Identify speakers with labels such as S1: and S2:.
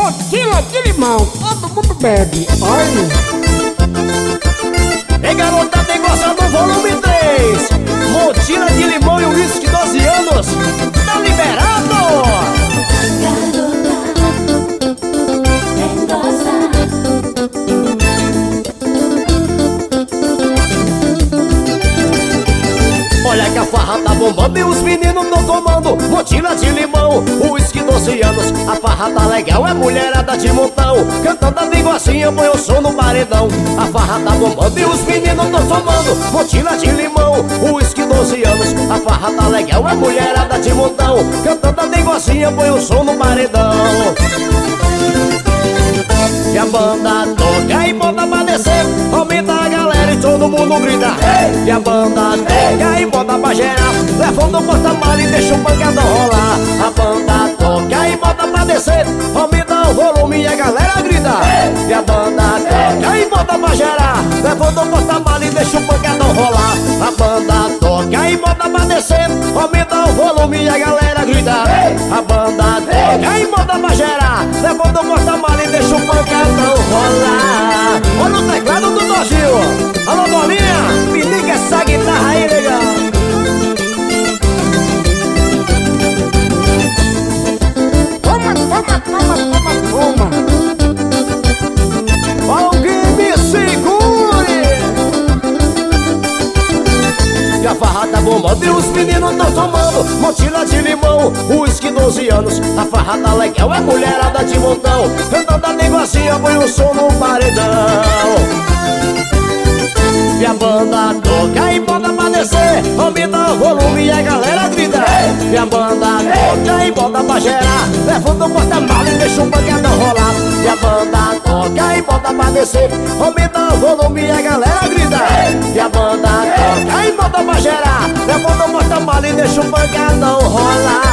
S1: Mochila de limão, todo mundo bebe. Olha.
S2: Ei, garota, tem gosta do volume 3. Mochila de limão e uísque 12 anos. Tá liberado! Olha que a farra tá bombando e os meninos tão tomando mochila de limão, uísque 12 anos. A farra tá legal, é mulherada de montão, cantando a linguacinha, põe o som no paredão. A farra tá bombando e os meninos tão tomando mochila de limão, uísque 12 anos. A farra tá legal, é mulherada de montão, cantando a linguacinha, põe o som no paredão. E a banda toca e bota pra descer, aumenta a galera e todo mundo grita. E a banda toca e bota pra gerar, levanta o porta-mala e deixa o pancadão rolar. A banda toca e bota pra descer, aumenta o volume e a galera grita. E a banda toca e bota pra gerar, levanta o porta-mala e deixa o pancadão rolar. A banda toca e bota pra descer, aumenta o volume e a galera grita. A banda toca e bota pra gerar, levanta o porta-mala e deixa o pancadão rolar. Olha o teclado do Dojinho. Alô, Bolinha, me liga essa guitarra aí, legal.
S1: Toma, toma, toma, toma, toma.
S2: Alguém me segure. E a farra tá bombando e os meninos tão tomando mochila de limão, uísque 12 anos. A farra tá legal, é mulherada de montão, cantando a linguacinha, põe o som no paredão. E a banda toca e bota pra descer, aumenta o volume e a galera grita. E a banda toca e bota pra gerar, levanta o porta-mala e deixa o pancadão rolar. E a banda toca e bota pra descer, aumenta o volume e a galera grita. E a banda toca e bota pra gerar, levanta o porta-mala e deixa o pancadão rolar.